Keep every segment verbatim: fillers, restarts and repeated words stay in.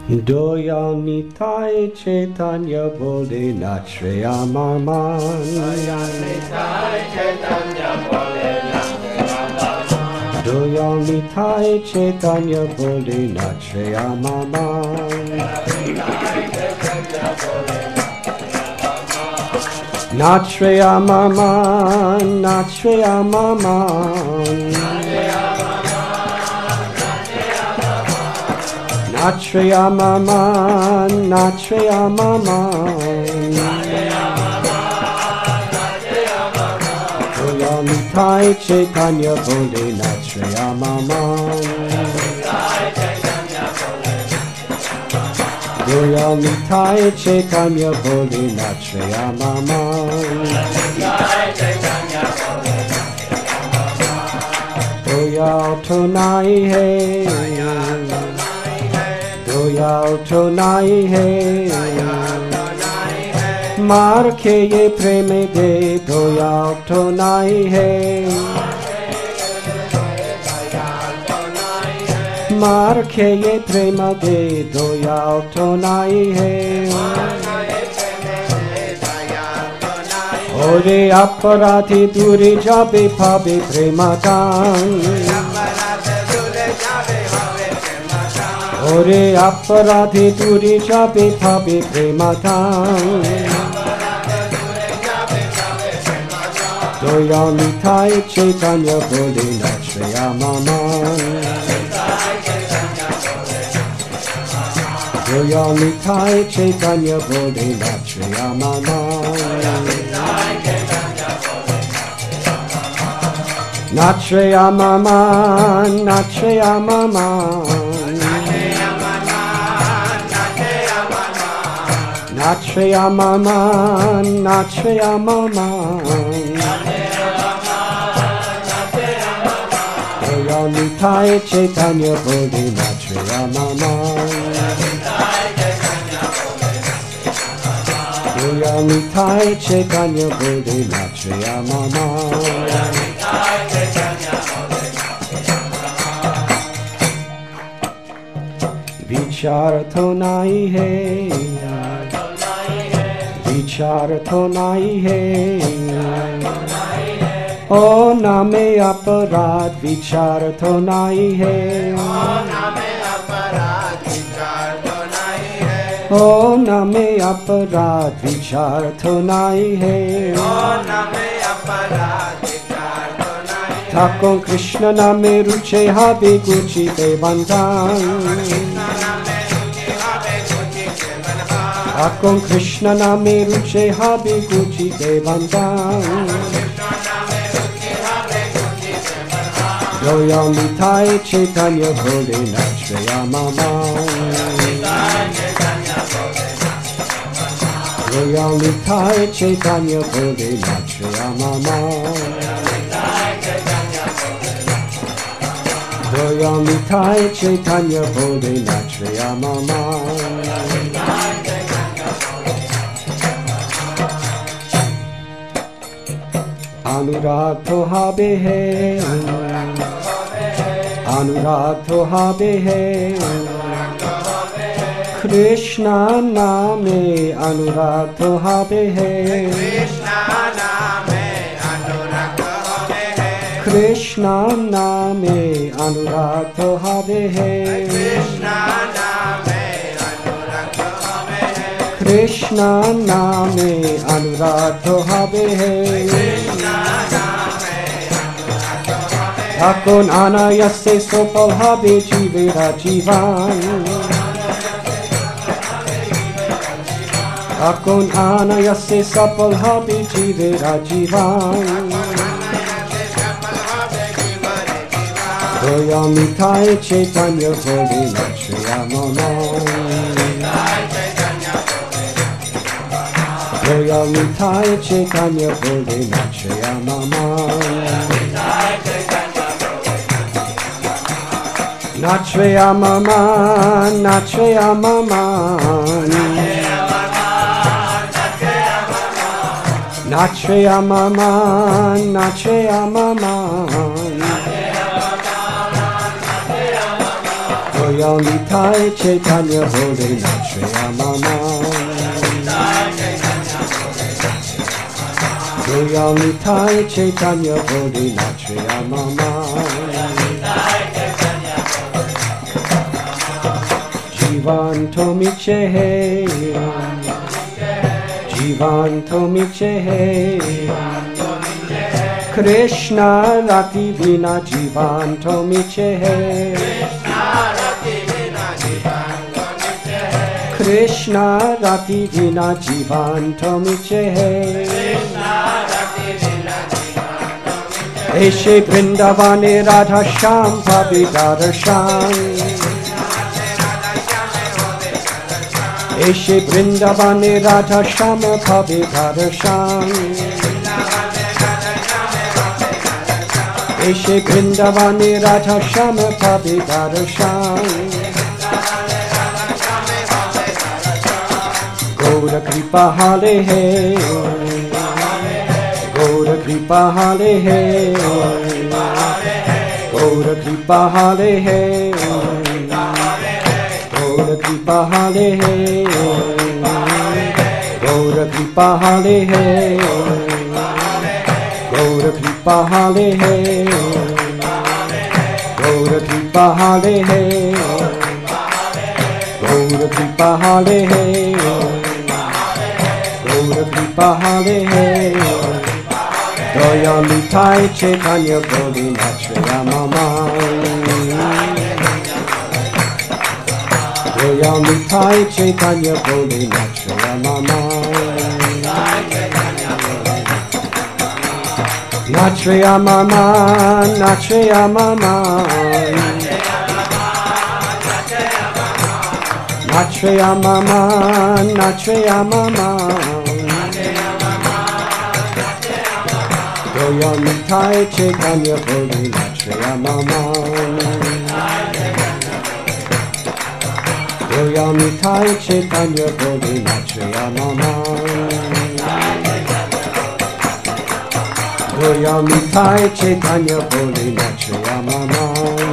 Doyal Nitai Chaitanya Bole Nachreya Maman. Doyal Nitai Chaitanya Bole Nachreya Maman. Doyal Nitai Chaitanya Bole Nachreya Maman. Nachreya Maman, Nachreya Maman. Nachreya Maman, Nachreya Maman. Doyal Nitai Chaitanya Bole Nachreya Maman. Doyal Nitai Chaitanya Bole Nachreya Maman. Doyal Tonai Hai, Doyal Tonai Hai, Mar ke ye preme de Doyal Tonai Hai, Mar ke ye prema de Doyal Tonai Hai. Ore aparati dure jabe pabe prematan. Ore aparati dure jabe pabe prematan. Doyal Nitai Chaitanya Bole Nachreya Maman. Doyal Nitai Chaitanya Bole Nachreya Maman. Nachreya Maman, Nachreya Maman. Nachreya Maman, Nachreya Maman. Doyal Nitai Chaitanya Bole Nachreya Maman. Doyal Nitai Chaitanya Bole Nachreya Maman. Vichar Tonai Hai, Vichar Tonai Hai, O Name Aparad Vichar Tonai Hai, O Name Aparad Vichar Tonai Hai, Thakon Krishna Name Ruche Habe Guchi Devantan. Thakon Krishna Name Ruche Habe Guchi Devantan. Doyal Nitai Chaitanya Bole Nachreya Maman. Doyal Nitai Chaitanya Bole Nachreya Maman. Doyal Nitai Chaitanya Bole Nachreya Maman. Anurag to habe hai, Anurag to habe hai, Krishna name Anurag to habe hai, Krishna name Anurag to habe hai, Krishna name Anurag to habe hai. Thakon Anayase Sopal Habe Jivera Jivan. Thakon Anayase Sopal Habe Jivera Jivan. Doyal Nitai Chaitanya Bole Nachreya Maman. Doyal Nitai Chaitanya Bole Nachreya Maman. Nachreya Maman, Nachreya Maman. Nachreya Maman, Nachreya Maman. Doyal Nitai Chaitanya Bholenath Shriyamama. Doyal Nitai Chaitanya Bholenath Shriyamama. Jivan Tomiche He, Jivan Tomiche He, Krishna Rati Vina Jivan Tomiche He, Krishna Rati Vina Jivan Tomiche He. Eshe Vrindavane Radha Shyam Pabita Darshan. Eshe Vrindavane Radha Shyam Pabita Darshan. Eshe Vrindavane Radha Shyam Pabita Darshan. Gaura Kripa Hale He, Gaura Kripa Hale He, Gaura Kripa Hale He, Gaura Kripa Hale He, Gaura Kripa Hale He, Gaura Kripa Hale He, Gaura Kripa Hale He, Gaura Kripa Hale He, Gaura Kripa Hale He. Doyal Nitai Chaitanya Bholenath Shriyamama. Doyal Nitai Chaitanya Bholenath Shriyamama. Nachriyamama, Nachriyamama, Nachriyamama, Nachriyamama. Doyal Nitai Chaitanya Bholenath Shriyamama. Doyal Nitai Chaitanya Bholenath Shriyamama. Doyal Nitai Chaitanya Bholenath Shriyamama.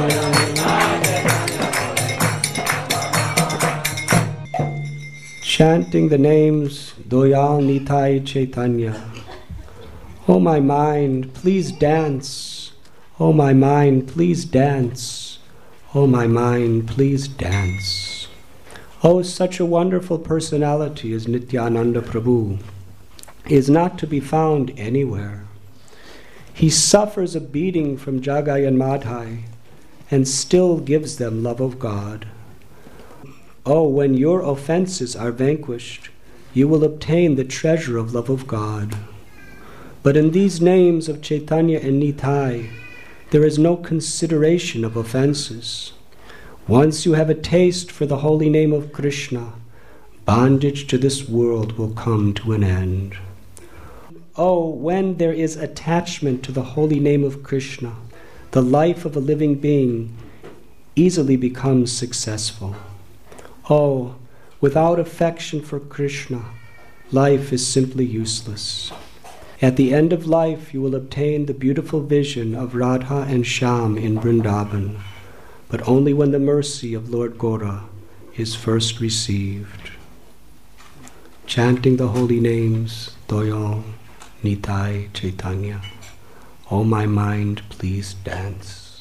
Chanting the names Doyal Nitai Chaitanya. Oh my mind, please dance. Oh my mind, please dance. Oh my mind, please dance. Oh, such a wonderful personality as Nityananda Prabhu is not to be found anywhere. He suffers a beating from Jagai and Madhai and still gives them love of God. Oh, when your offenses are vanquished, you will obtain the treasure of love of God. But in these names of Chaitanya and Nitai, there is no consideration of offenses. Once you have a taste for the holy name of Krishna, bondage to this world will come to an end. Oh, when there is attachment to the holy name of Krishna, the life of a living being easily becomes successful. Oh, without affection for Krishna, life is simply useless. At the end of life, you will obtain the beautiful vision of Radha and Shyam in Vrindavan, but only when the mercy of Lord Gora is first received. Chanting the holy names, Doyal Nitai Chaitanya. Oh my mind, please dance.